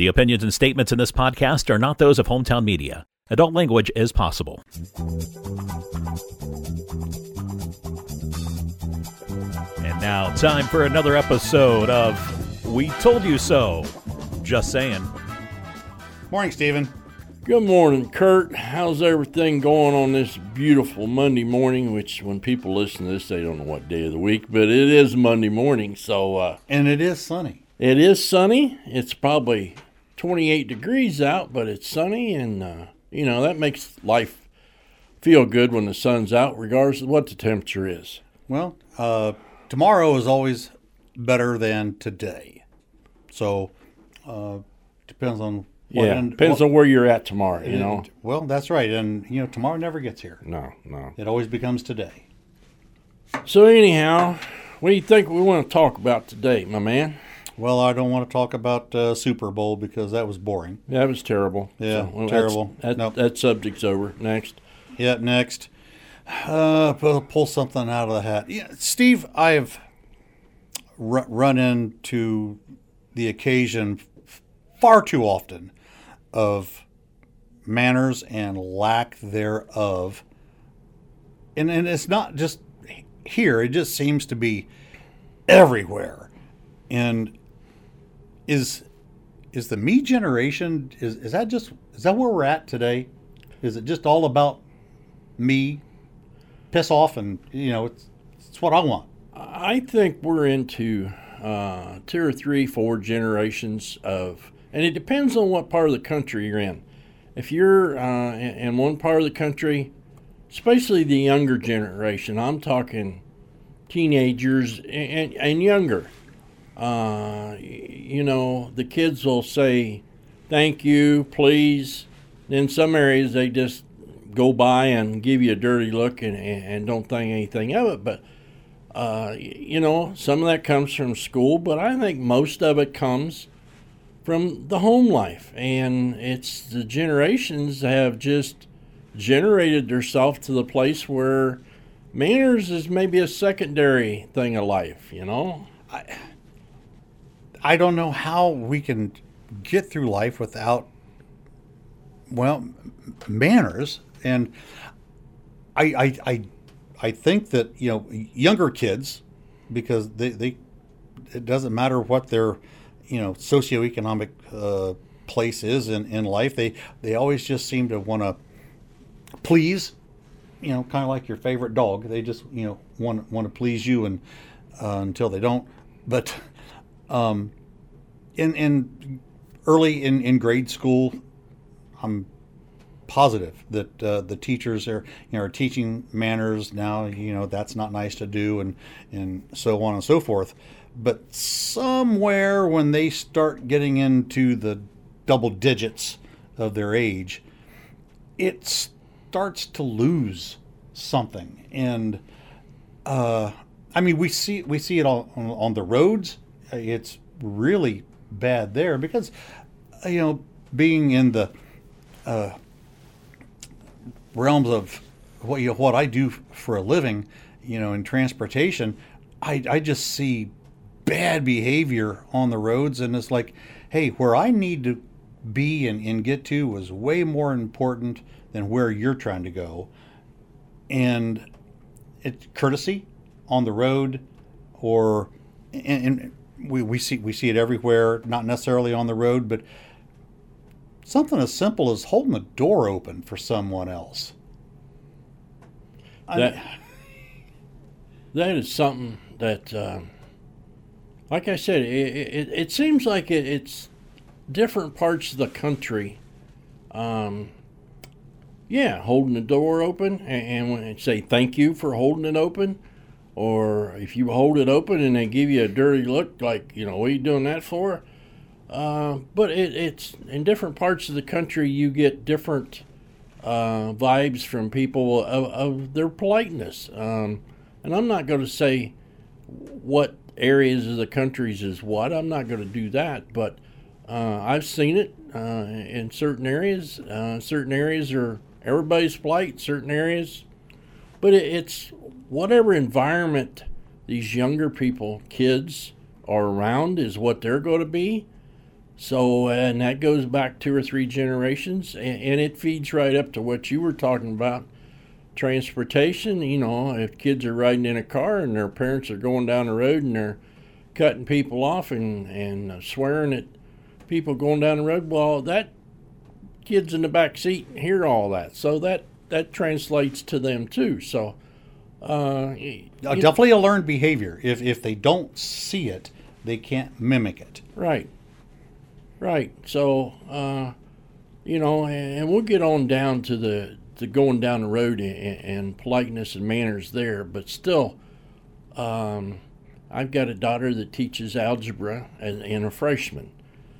The opinions and statements in this podcast are not those of Hometown Media. Adult language is possible. And now, time for another episode of We Told You So. Just saying. Morning, Stephen. Good morning, Kurt. How's everything going on this beautiful Monday morning? Which, when people listen to this, they don't know what day of the week, but it is Monday morning, so... and it is sunny. It is sunny. It's probably 28 degrees out, but it's sunny, and, that makes life feel good when the sun's out, regardless of what the temperature is. Well, tomorrow is always better than today. So, depends on... depends on where you're at tomorrow, you know. Well, that's right, and, tomorrow never gets here. No. It always becomes today. So, anyhow, what do you think we want to talk about today, my man? Well, I don't want to talk about Super Bowl because that was boring. That was terrible. Yeah, terrible. That subject's over. Next. Yeah, next. Pull something out of the hat. Yeah, Steve, I've run into the occasion far too often of manners and lack thereof. And it's not just here. It just seems to be everywhere. And is the me generation, is that where we're at today? Is it just all about me? Piss off and, it's what I want. I think we're into 2 or 3, 4 generations of, and it depends on what part of the country you're in. If you're in one part of the country, especially the younger generation, I'm talking teenagers and younger, the kids will say, thank you, please. In some areas, they just go by and give you a dirty look and don't think anything of it. But, some of that comes from school, but I think most of it comes from the home life. And it's the generations have just generated themselves to the place where manners is maybe a secondary thing of life, I don't know how we can get through life without, manners. And I think that, younger kids, because they it doesn't matter what their, socioeconomic place is in life. They always just seem to want to please, kind of like your favorite dog. They just, want to please you and until they don't. But in early in grade school, I'm positive that the teachers are teaching manners now. That's not nice to do, and so on and so forth. But somewhere when they start getting into the double digits of their age, it starts to lose something. And we see it on the roads. It's really bad there because being in the realms of what I do for a living, in transportation, I just see bad behavior on the roads, and it's like, hey, where I need to be and get to is way more important than where you're trying to go. And it's courtesy on the road, and we see it everywhere, not necessarily on the road, but something as simple as holding the door open for someone else. That is something that, like I said, it seems like it's different parts of the country. Holding the door open and when they say thank you for holding it open, or if you hold it open and they give you a dirty look, like, what are you doing that for? But it's in different parts of the country, you get different vibes from people of their politeness. And I'm not going to say what areas of the countries is what. I'm not going to do that. But I've seen it in certain areas. Certain areas are everybody's polite, certain areas. But it's whatever environment these younger people, kids, are around is what they're going to be. So, and that goes back 2 or 3 generations, and it feeds right up to what you were talking about, transportation. You know, if kids are riding in a car and their parents are going down the road and they're cutting people off and swearing at people going down the road, well, that kid's in the back seat and hear all that. So that translates to them too. So, definitely a learned behavior. If they don't see it, they can't mimic it. Right. So, you know, and we'll get on down to the going down the road and politeness and manners there. But still, I've got a daughter that teaches algebra and a freshman.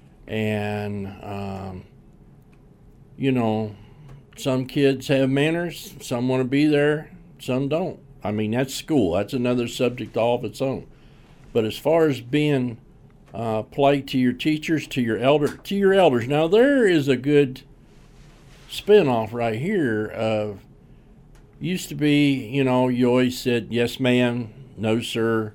And, you know, some kids have manners, some want to be there, some don't. I mean, that's school. That's another subject all of its own. But as far as being polite to your teachers, to your elders. Now, there is a good spin-off right here of, used to be, you know, you always said, yes, ma'am, no, sir.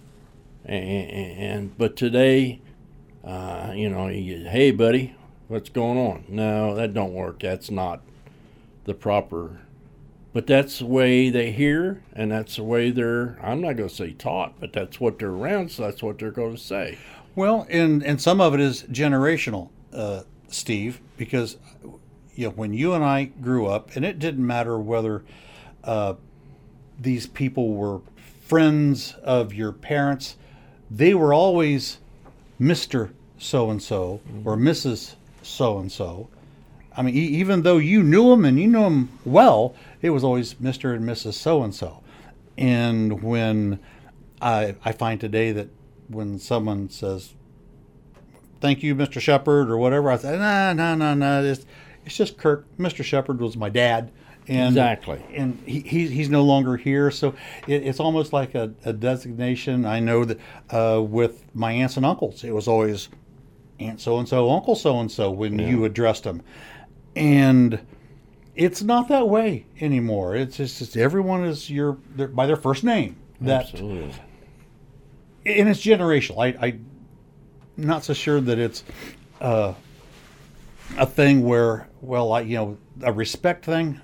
But today, you know, hey, buddy, what's going on? No, that don't work. That's not the proper. But that's the way they hear, and that's the way they're, I'm not going to say taught, but that's what they're around, so that's what they're going to say. Well, and some of it is generational, Steve, because you know, when you and I grew up, and it didn't matter whether these people were friends of your parents, they were always Mr. So-and-so or Mrs. So-and-so. I mean, even though you knew them and you knew them well, it was always Mr. and Mrs. So-and-so. And when I find today that when someone says, thank you, Mr. Shepard, or whatever, I say, no, it's just Kirk. Mr. Shepard was my dad. And, exactly. And he's no longer here. So it's almost like a designation. I know that with my aunts and uncles, it was always Aunt so-and-so, Uncle so-and-so when you addressed them. And it's not that way anymore. It's just everyone is by their first name. Absolutely. And it's generational. I'm not so sure that it's a thing where, well, a respect thing.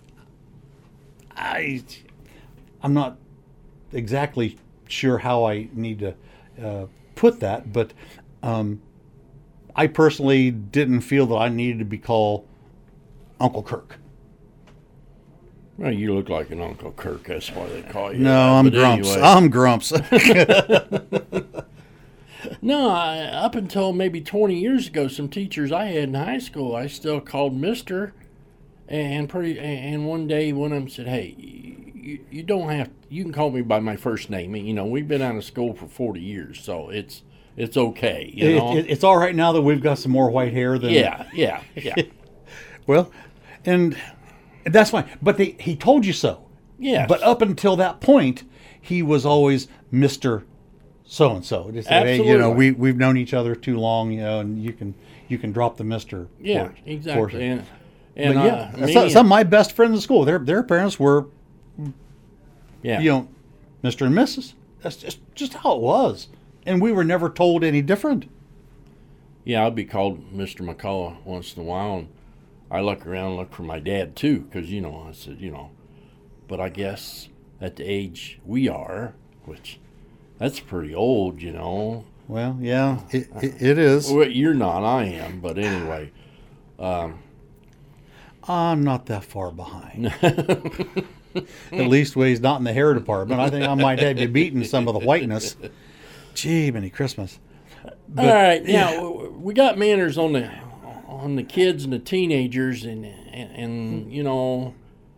I'm not exactly sure how I need to put that, but I personally didn't feel that I needed to be called Uncle Kirk. Well, you look like an Uncle Kirk. That's why they call you. No, I'm Grumps. Anyway. I'm Grumps. No, up until maybe 20 years ago, some teachers I had in high school, I still called Mister. And one day one of them said, hey, you don't have, you can call me by my first name. You know, we've been out of school for 40 years, so it's okay. You know? It's all right now that we've got some more white hair than. Yeah. Well, and that's fine. But he told you so. Yeah. But up until that point, he was always Mr. So-and-so. Just say, hey, you know, we've known each other too long, you know, and you can drop the Mr. Yeah, exactly. portion. And some of my best friends in school, their parents were, yeah, you know, Mr. and Mrs. That's just how it was, and we were never told any different. Yeah, I'd be called Mr. McCullough once in a while, and I look around and look for my dad too, because you know, I said, you know, but I guess at the age we are, which that's pretty old, you know. Well, yeah, it is. Well, you're not, I am, but anyway. I'm not that far behind. At least when he's not in the hair department. I think I might have you beaten some of the whiteness. Gee, many Christmas. But, all right, now we got manners on the kids and the teenagers, and you know,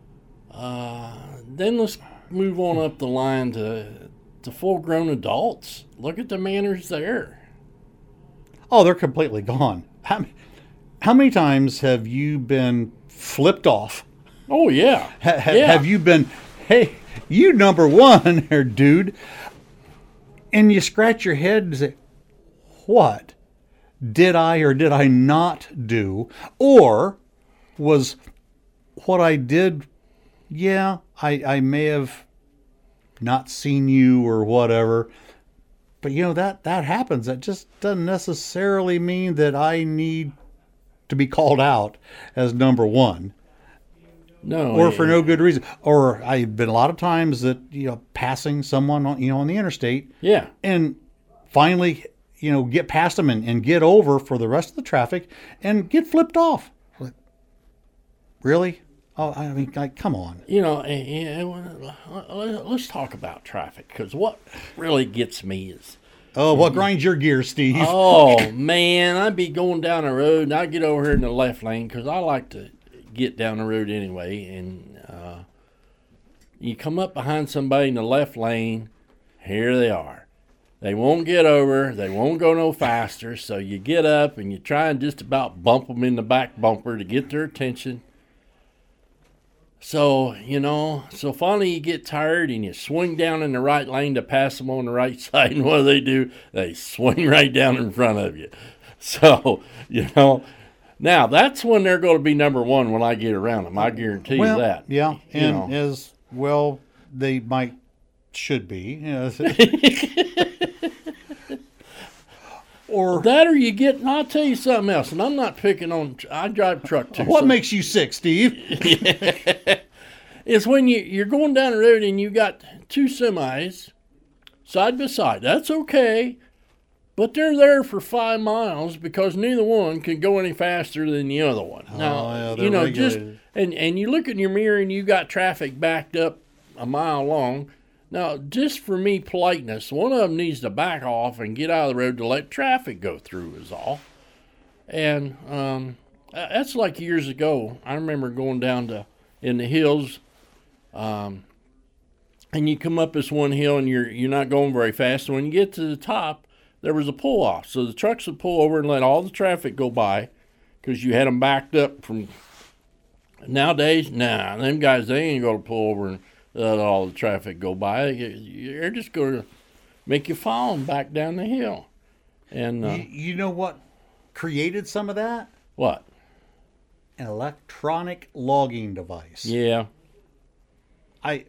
then let's move on up the line to full-grown adults. Look at the manners there. Oh, they're completely gone. How many times have you been flipped off? Oh, yeah. Have you been, hey, you number one there, dude? And you scratch your head and say, what did I or did I not do? Or was what I did, yeah, I may have not seen you or whatever, But that happens. That just doesn't necessarily mean that I need to be called out as number one. No, Or for no good reason. Or I've been a lot of times that, passing someone on, on the interstate. Yeah. And finally, get past them and get over for the rest of the traffic and get flipped off. Really? Oh, I mean, come on. Let's talk about traffic, because what really gets me is, Oh, what grinds your gears, Steve? oh man, I'd be going down the road and I'd get over here in the left lane because I like to get down the road anyway. And you come up behind somebody in the left lane, here they are. They won't get over. They won't go no faster. So you get up and you try and just about bump them in the back bumper to get their attention. So, so finally you get tired and you swing down in the right lane to pass them on the right side. And what do? They swing right down in front of you. So, now that's when they're going to be number one when I get around them. I guarantee you that. Yeah, and as well they should be. Or that, or you get, and I'll tell you something else, and I'm not picking on, I drive a truck too. What makes you sick, Steve? It's when you're going down the road and you got two semis side by side. That's okay, but they're there for 5 miles because neither one can go any faster than the other one. Now, and you look in your mirror and you got traffic backed up a mile long. Now, just for me, politeness, one of them needs to back off and get out of the road to let traffic go through is all. And that's like years ago. I remember going down in the hills, and you come up this one hill and you're not going very fast. And when you get to the top, there was a pull-off. So the trucks would pull over and let all the traffic go by because you had them backed up from. Nowadays, them guys, they ain't going to pull over and let all the traffic go by. You're just going to make you fall back down the hill. And you know what created some of that? What? An electronic logging device. Yeah. An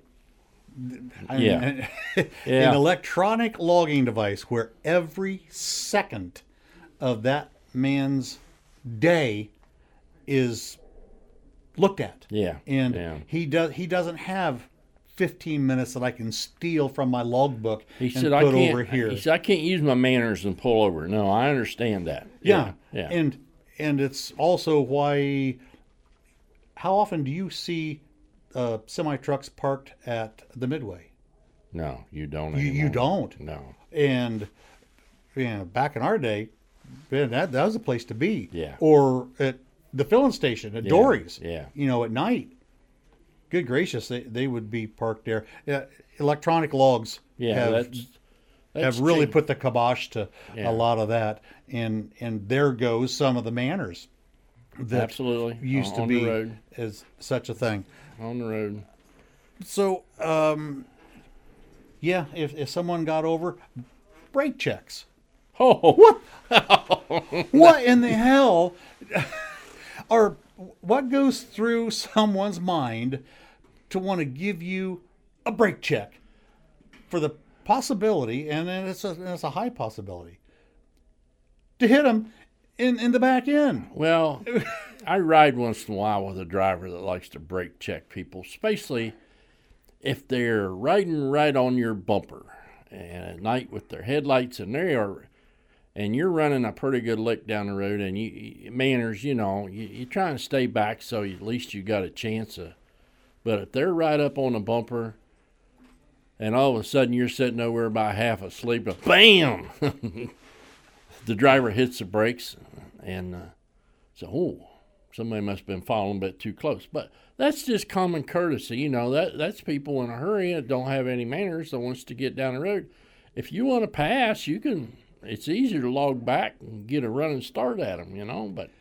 Yeah. electronic logging device where every second of that man's day is looked at. Yeah. And he doesn't have 15 minutes that I can steal from my logbook He and said, put over here. He said, I can't use my manners and pull over. No, I understand that. Yeah. Yeah. And it's also why, how often do you see semi trucks parked at the Midway? No, you don't You anymore. don't. No. And back in our day, man, that was a place to be. Yeah. Or at the filling station at Dory's. Yeah. At night. Good gracious, they would be parked there. Electronic logs have really cheap. put the kibosh to a lot of that. And there goes some of the manners that Absolutely. used to On be the road. as such a thing. On the road. So, if someone got over, brake checks. Oh, What? What in the hell what goes through someone's mind to want to give you a brake check for the possibility, and then it's a high possibility, to hit them in the back end? Well, I ride once in a while with a driver that likes to brake check people, especially if they're riding right on your bumper and at night with their headlights and and you're running a pretty good lick down the road, and manners, you try and stay back so at least you got a chance of. But if they're right up on the bumper, and all of a sudden you're sitting over about half asleep, and bam, the driver hits the brakes, and somebody must have been following a bit too close. But that's just common courtesy, that's people in a hurry that don't have any manners that wants to get down the road. If you want to pass, you can. It's easier to log back and get a running start at them, but.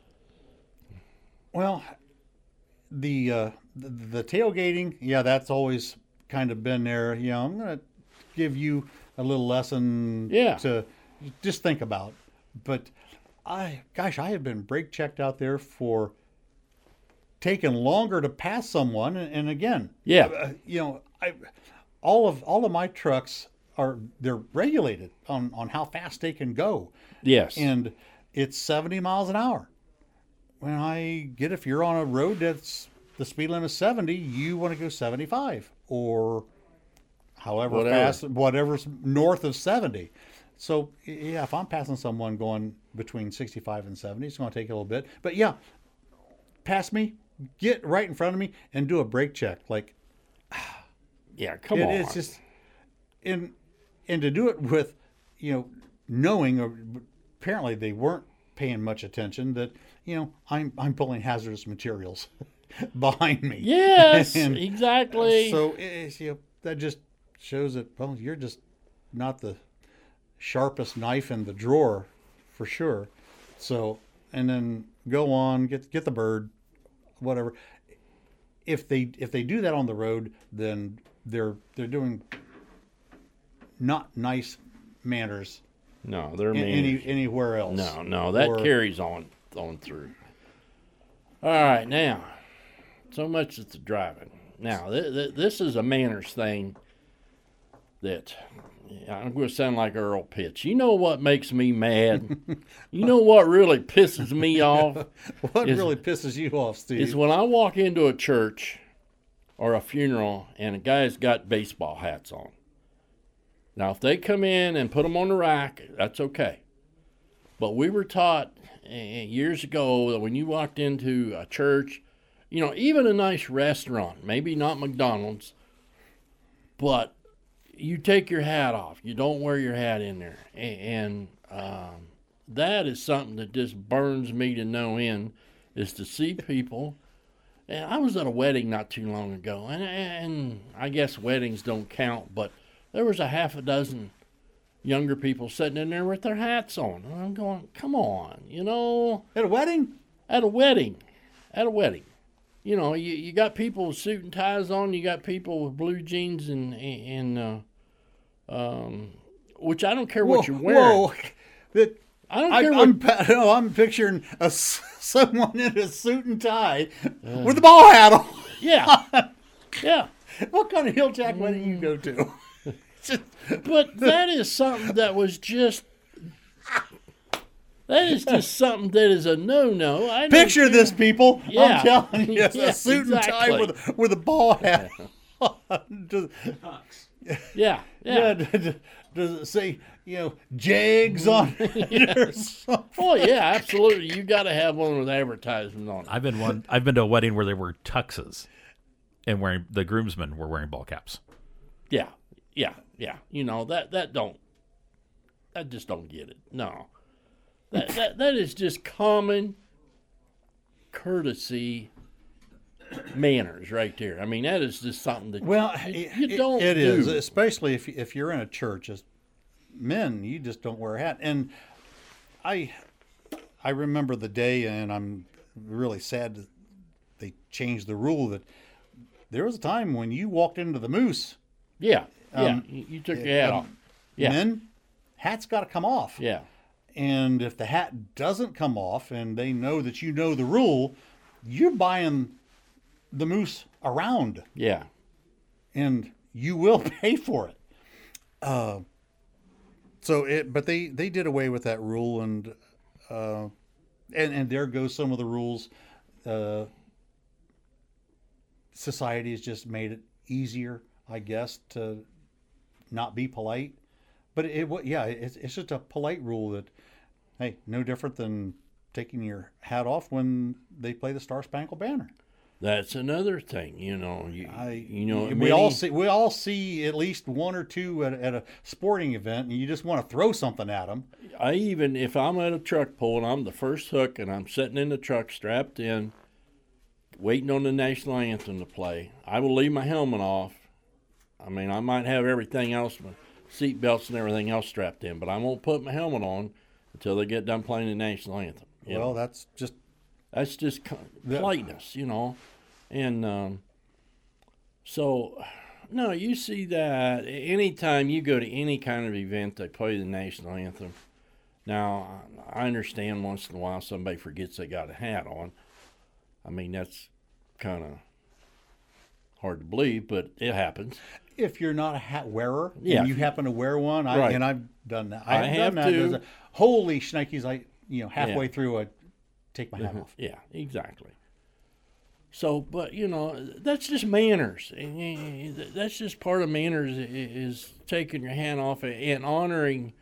Well, the tailgating, that's always kind of been there. I'm going to give you a little lesson to just think about. But I have been brake checked out there for taking longer to pass someone. And again, all of my trucks they're regulated on how fast they can go. Yes. And it's 70 miles an hour. When if you're on a road that's the speed limit is 70, you want to go 75 or however fast, whatever's north of 70. So, yeah, if I'm passing someone going between 65 and 70, it's going to take a little bit. But, yeah, pass me, get right in front of me, and do a brake check. Like, yeah, come on. It's just, and to do it with, knowing, or apparently they weren't paying much attention that, I'm pulling hazardous materials behind me. Yes, And exactly. So that just shows that, well, you're just not the sharpest knife in the drawer for sure. So, and then go on, get the bird, whatever. If they do that on the road, then they're doing not nice manners. No, they're mean. Anywhere else. No, that carries on through. All right, now, so much as the driving. Now, this is a manners thing that I'm going to sound like Earl Pitts. You know what makes me mad? You know what really pisses me off? What really pisses you off, Steve? Is when I walk into a church or a funeral and a guy's got baseball hats on. Now, if they come in and put them on the rack, that's okay. But we were taught years ago that when you walked into a church, even a nice restaurant, maybe not McDonald's, but you take your hat off. You don't wear your hat in there. And that is something that just burns me to no end, is to see people. And I was at a wedding not too long ago, and I guess weddings don't count, but there was a half a dozen younger people sitting in there with their hats on. And I'm going, come on, At a wedding? At a wedding. You got people with suit and ties on. You got people with blue jeans and which I don't care what you're wearing. Whoa. I don't care I'm picturing someone in a suit and tie with a ball hat on. Yeah. Yeah. What kind of Hilljack wedding you go to? But that is something that was just... That is just something that is a no-no. Picture this, people. Yeah. I'm telling you, Yeah, a suit exactly. and tie with a ball hat. Yeah. Does it say, Jags on it or something? Oh yeah, absolutely. You got to have one with advertisement on it. I've been to a wedding where there were tuxes, and the groomsmen were wearing ball caps. Yeah. I just don't get it. No. That is just common courtesy manners right there. I mean, that is just something that you don't do. It is, especially if you're in a church. As men, you just don't wear a hat. And I remember the day, and I'm really sad that they changed the rule, that there was a time when you walked into the Moose. Yeah. You took your hat off. Yeah. Men, hat's got to come off. Yeah. And if the hat doesn't come off and they know that you know the rule, you're buying the Moose around. Yeah. And you will pay for it. But they did away with that rule, and there goes some of the rules. Society has just made it easier, I guess, to not be polite. But it's just a polite rule that, hey, no different than taking your hat off when they play the Star Spangled Banner. That's another thing, we all see at least one or two at a sporting event, and you just want to throw something at them. If I'm at a truck pull and I'm the first hook and I'm sitting in the truck strapped in, waiting on the national anthem to play, I will leave my helmet off. I mean, I might have everything else, my seat belts and everything else strapped in, but I won't put my helmet on until they get done playing the national anthem. That's just politeness, And so, no, you see that anytime you go to any kind of event, they play the national anthem. Now, I understand once in a while somebody forgets they got a hat on. I mean, that's kind of Hard to believe, but it happens. If you're not a hat wearer, Yeah. and you happen to wear one, Right. and I've done that. I I've done have that. too. Holy shnikes! Halfway Yeah. through, I take my hat off. Yeah, exactly. So, but that's just manners. That's just part of manners is taking your hand off and honoring,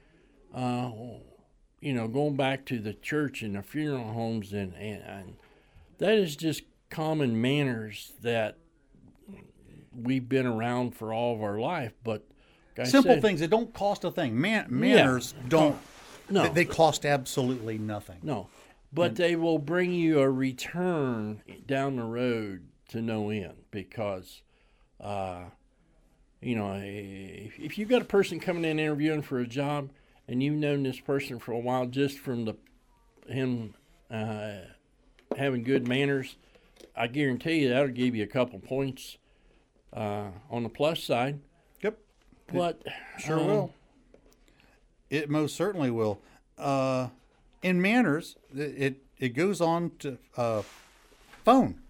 going back to the church and the funeral homes and that is just common manners that we've been around for all of our life. But like I Simple said, things that don't cost a thing. Manners don't. No. They cost absolutely nothing. No, but they will bring you a return down the road to no end because, if you've got a person coming in interviewing for a job and you've known this person for a while just from him having good manners, I guarantee you that'll give you a couple points on the plus side. Yep. But Sure will. It most certainly will. In manners, it goes on to phone.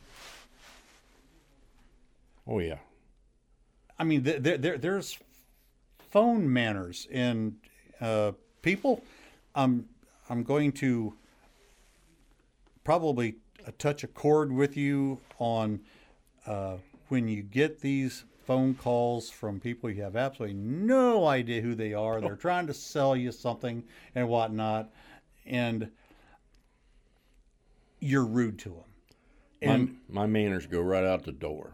Oh yeah. I mean, there's phone manners in people. I'm going to probably touch a chord with you on when you get these phone calls from people you have absolutely no idea who they are. They're trying to sell you something and whatnot, and you're rude to them. And My manners go right out the door.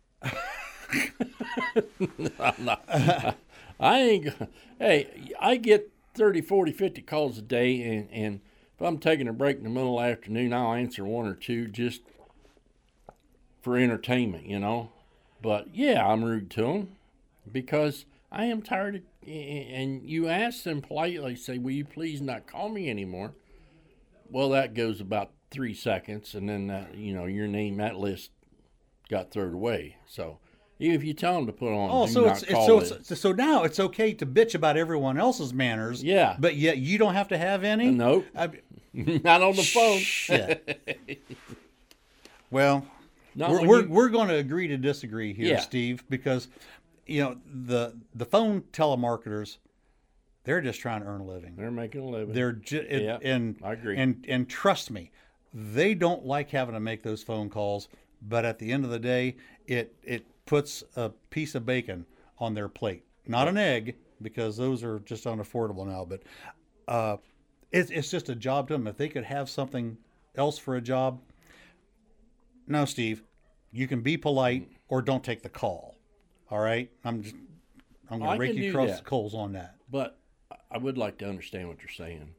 I ain't. Hey, I get 30, 40, 50 calls a day, and if I'm taking a break in the middle of the afternoon, I'll answer one or two just for entertainment, But yeah, I'm rude to them because I am tired of. And you ask them politely, say, "Will you please not call me anymore?" Well, that goes about 3 seconds, and then your name, that list got thrown away. So even if you tell them to put on, oh, do so not call it. so now it's okay to bitch about everyone else's manners. Yeah. but yet you don't have to have any. Nope. Not on the phone. Shit. Well, Not we're when we're, you- we're going to agree to disagree here, Yeah. Steve, because the phone telemarketers, they're just trying to earn a living. They're making a living. They're Yeah, and I agree. And trust me, they don't like having to make those phone calls. But at the end of the day, it puts a piece of bacon on their plate, not an egg, because those are just unaffordable now. But it's just a job to them. If they could have something else for a job, no, Steve, you can be polite or don't take the call. All right, I'm going I to rake can you do across that. the coals on that. But I would like to understand what you're saying.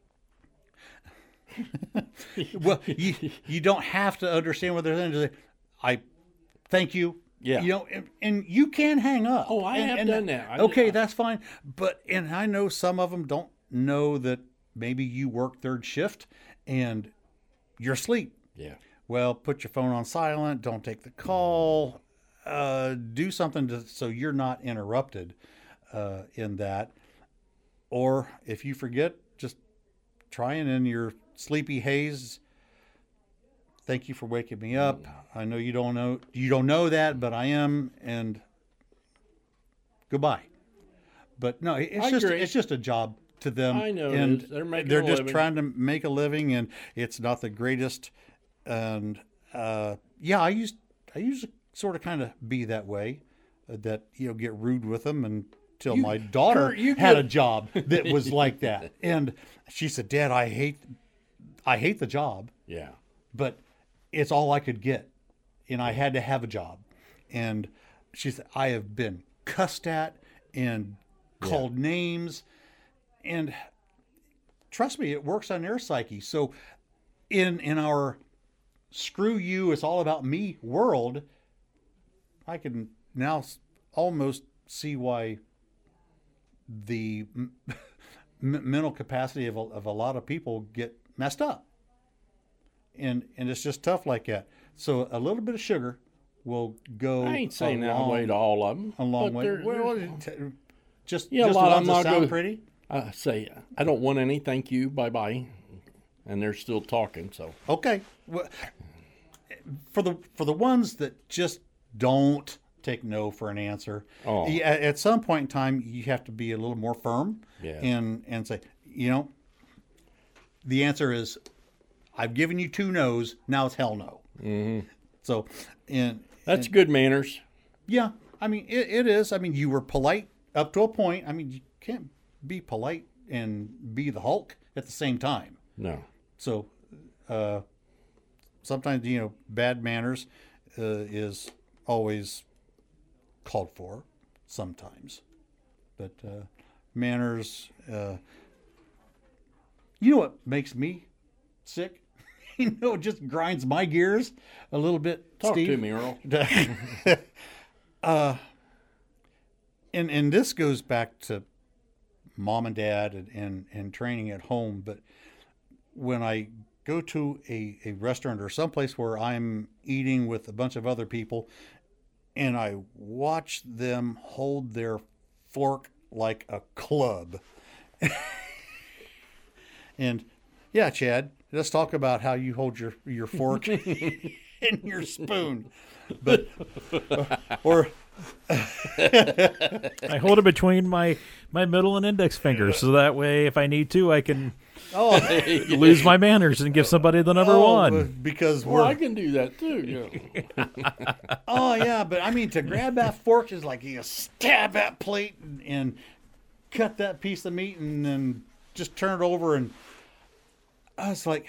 Well, you don't have to understand what they're saying. Just say, I thank you. Yeah. And you can hang up. Oh, I have done that. Okay, that's fine. And I know some of them don't know that maybe you work third shift and you're asleep. Yeah. Well, put your phone on silent. Don't take the call. Do something so you're not interrupted in that. Or if you forget, just try and in your sleepy haze, thank you for waking me up. I know you don't know that, but I am, and goodbye. But no, it's just a job to them. I know it and is. They're making they're a just living. trying to make a living, and it's not the greatest. And I used to sort of kind of be that way, that get rude with them until my daughter Kurt, you had could- a job that was like that, and she said, "Dad, I hate the job, Yeah. but it's all I could get, and I had to have a job." And she said, "I have been cussed at and called names, and trust me, it works on their psyche." So in our screw you, it's all about me world, I can now almost see why the mental capacity of a lot of people get messed up. And it's just tough like that. So a little bit of sugar will go I ain't saying a that long, way to all of them. a long but way. there- Well, there's- just Yeah, a just the lot of ones them that I'll sound go- pretty. I say, I don't want any, thank you, bye-bye. And they're still talking, so. Okay. Well, for the ones that just don't take no for an answer. Oh. At some point in time, you have to be a little more firm Yeah. and say, the answer is, I've given you 2 no's. Now it's hell no. Mm-hmm. So, That's good manners. yeah, I mean, it is. I mean, you were polite up to a point. I mean, you can't be polite and be the Hulk at the same time. No. So, sometimes, bad manners is always called for sometimes. But manners, you know what makes me sick? It just grinds my gears a little bit, Talk Steve. to me, Earl. And this goes back to mom and dad and training at home. But when I go to a restaurant or someplace where I'm eating with a bunch of other people and I watch them hold their fork like a club. And yeah, Chad, let's talk about how you hold your fork and your spoon. But or I hold it between my middle and index fingers, so that way, if I need to, I can lose my manners and give somebody the number one. Because Well, I can do that too. Yeah. oh yeah, but I mean to grab that fork is like you stab that plate and cut that piece of meat and then just turn it over, and I was like,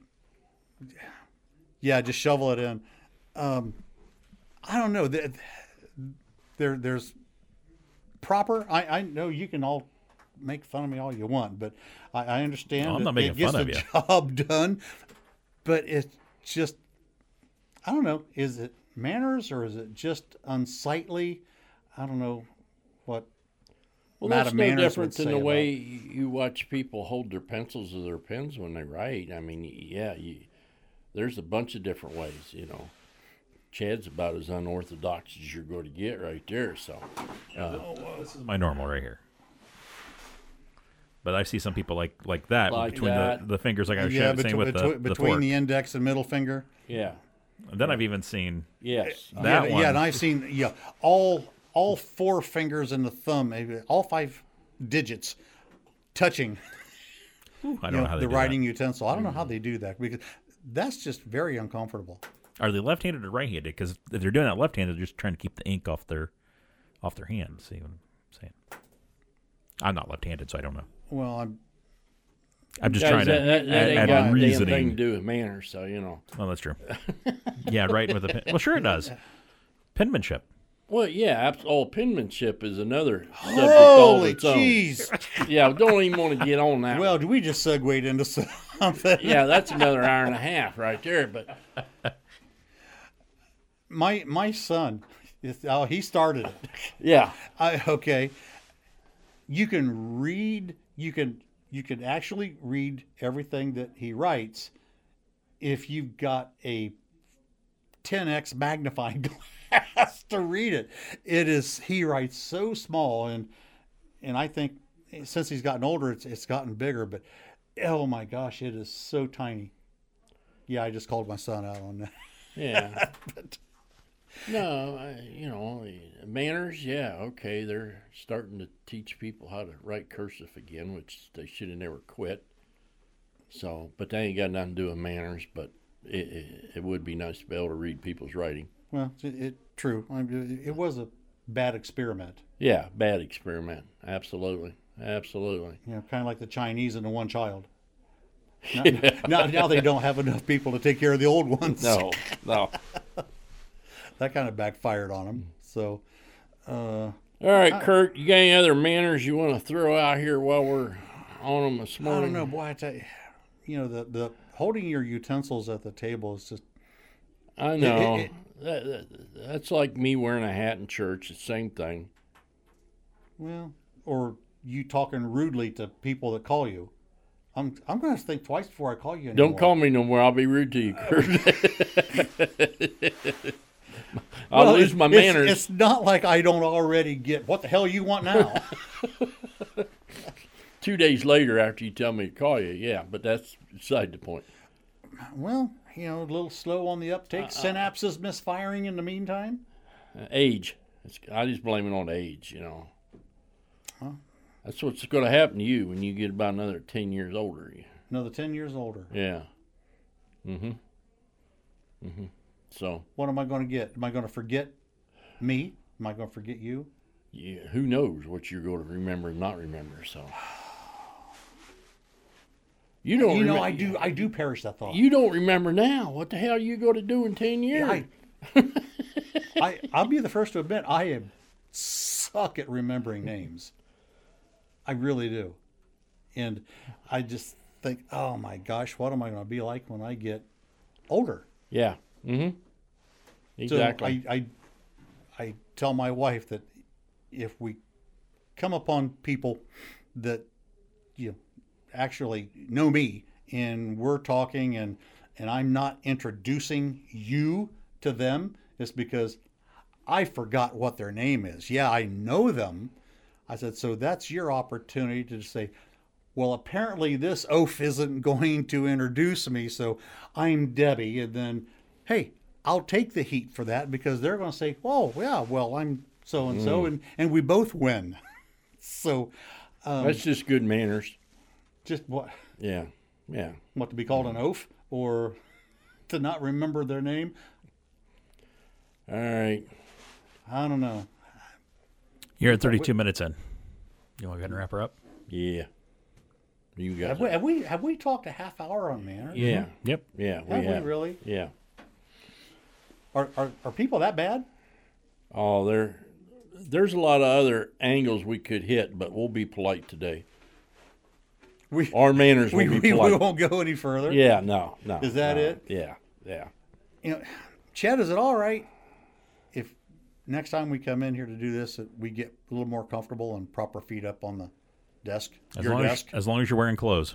yeah, just shovel it in. I don't know. There's proper. I know you can all make fun of me all you want, but I understand No, I'm not that making it gets fun of the you. job done. But it's just, I don't know. Is it manners or is it just unsightly? I don't know what. Well, Madam that's no Manners different would than say the way you watch people hold their pencils or their pens when they write. I mean, yeah, there's a bunch of different ways, Chad's about as unorthodox as you're going to get right there. So, This is my normal right here. But I see some people like that Like between that. the fingers, like I was Yeah, saying with the between fork. the index and middle finger. yeah, And then I've even seen yes. that one. Yeah, and I've seen all 4 fingers and the thumb, all 5 digits touching I don't know how they the do writing utensil. I don't know how they do that because that's just very uncomfortable. that. Are they left-handed or right-handed? Because if they're doing that left-handed, they're just trying to keep the ink off their hand. See what I'm saying? I'm not left-handed, so I don't know. Well, I'm just Guys, trying to that ain't add got a damn thing to reasoning. do with manners, so Well, that's true. Yeah, writing with a pen. Well, sure it does. Penmanship. Well, yeah, penmanship is another subject all holy its own. jeez! Yeah, don't even want to get on that. Well, do we just segued into something? yeah, that's another hour and a half right there. But My son, he started it. yeah, Okay. You can read. You can actually read everything that he writes if you've got a 10x magnifying glass to read it. He writes so small, and I think since he's gotten older, it's gotten bigger. But oh my gosh, it is so tiny. Yeah, I just called my son out on that. yeah. No, manners. Yeah, okay. They're starting to teach people how to write cursive again, which they should have never quit. So, but they ain't got nothing to do with manners. But it would be nice to be able to read people's writing. Well, true. It was a bad experiment. Yeah, bad experiment. Absolutely. Kind of like the Chinese and the one child. Now they don't have enough people to take care of the old ones. No. That kind of backfired on them. So, All right, Kurt, you got any other manners you want to throw out here while we're on them this I morning? don't know, boy. I tell you, the holding your utensils at the table is just. I know. That's like me wearing a hat in church. It's the same thing. Well, or you talking rudely to people that call you. I'm going to think twice before I call you anymore. Don't call me no more. I'll be rude to you, Kurt. I'll lose my manners. It's not like I don't already get what the hell you want now. 2 days later after you tell me to call you, yeah, but that's beside the point. Well, a little slow on the uptake. Synapses misfiring in the meantime. age. I just blame it on age, you know. Huh? That's what's going to happen to you when you get about another 10 years older. Another 10 years older. Yeah. So. What am I going to get? Am I going to forget me? Am I going to forget you? Yeah, who knows what you're going to remember and not remember, so. You don't You know, remem- I do perish that thought. You don't remember now. What the hell are you going to do in 10 years? I'll be the first to admit I suck at remembering names. I really do. And I just think, oh my gosh, what am I going to be like when I get older? Yeah. Exactly. So I tell my wife that if we come upon people that actually know me and we're talking and I'm not introducing you to them, it's because I forgot what their name is. Yeah, I know them. I said, so that's your opportunity to say, well, apparently this oaf isn't going to introduce me, so I'm Debbie. And then, hey, I'll take the heat for that because they're going to say, oh, yeah, well, I'm so-and-so, and we both win. So that's just good manners. just what? Yeah. What, to be called an oaf or to not remember their name? All right. I don't know. You're at 32 minutes in. You want to go ahead and wrap her up? Yeah. You got Have we talked a half hour on manners? Yeah. Yep. Yeah, Have we really? Yeah. Are people that bad? Oh, there's a lot of other angles we could hit, but we'll be polite today. Our manners will be we polite. won't go any further. Yeah, no. Is that no. it? Yeah. Chad, is it all right if next time we come in here to do this, that we get a little more comfortable and proper feet up on the desk? As long as you're wearing clothes.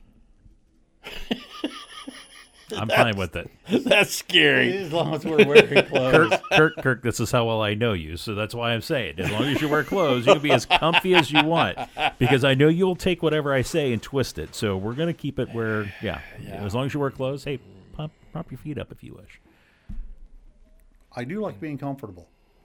I'm fine with it. That's scary. As long as we're wearing clothes. Kirk, this is how well I know you, so that's why I'm saying. As long as you wear clothes, you can be as comfy as you want, because I know you'll take whatever I say and twist it. So we're going to keep it where, as long as you wear clothes, hey, prop your feet up if you wish. I do like being comfortable.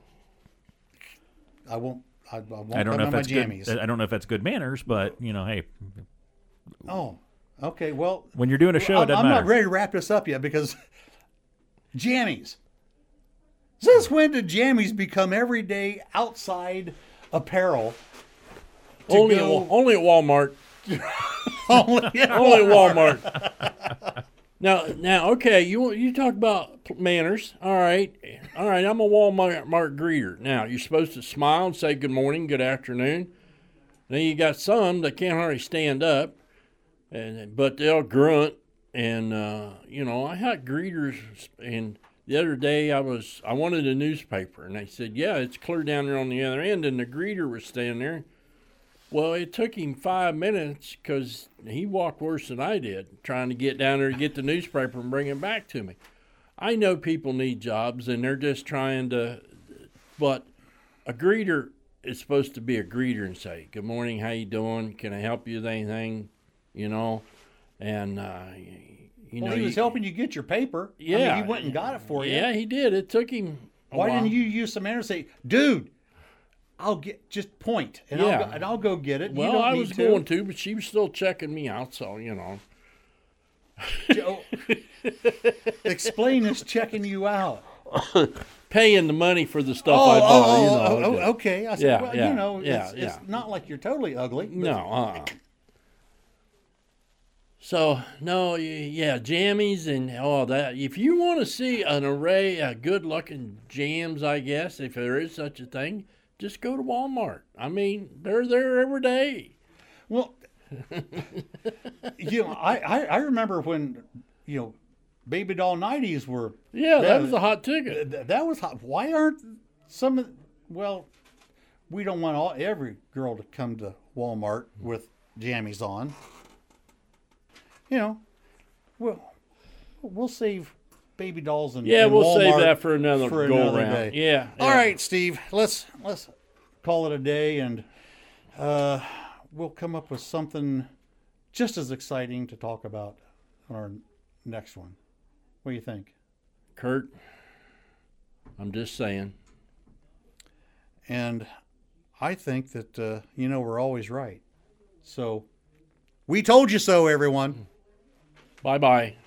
I won't I don't come know in if my that's jammies. good. I don't know if that's good manners, but hey, Oh, okay. Well, when you're doing a show, it doesn't I'm matter. not ready to wrap this up yet because jammies. Since when did jammies become everyday outside apparel? Only at Walmart. Only Only at Walmart. Now, okay, you talk about manners. All right, I'm a Walmart greeter. Now, you're supposed to smile and say good morning, good afternoon. Then you got some that can't hardly stand up, but they'll grunt. And, I had greeters, and the other day I wanted a newspaper, and they said, yeah, it's clear down there on the other end, and the greeter was standing there. Well, it took him 5 minutes because he walked worse than I did, trying to get down there to get the newspaper and bring it back to me. I know people need jobs, and they're just trying to, but a greeter is supposed to be a greeter and say, good morning, how you doing? Can I help you with anything? And, he was helping you get your paper. Yeah. I mean, he went and got it for you. Yeah, he did. It took him a Why while. didn't you use some manners and say, dude, just point, and I'll go get it. Well, you don't I need was going to, but she was still checking me out, so, Explain this checking you out. Paying the money for the stuff I bought, okay. I said, Yeah, it's not like you're totally ugly. But No, So, no, jammies and all that. If you want to see an array of good-looking jams, I guess, if there is such a thing, just go to Walmart. I mean, they're there every day. Well, I remember when, baby doll 90s were. Yeah, that was a hot ticket. That was hot. Why aren't some of, we don't want every girl to come to Walmart with jammies on. We'll save baby dolls and we'll Walmart save that for another go around. day. Yeah. All right, Steve. Let's call it a day, and we'll come up with something just as exciting to talk about on our next one. What do you think? Kurt, I'm just saying, And I think that, we're always right. So we told you so, everyone. Bye-bye.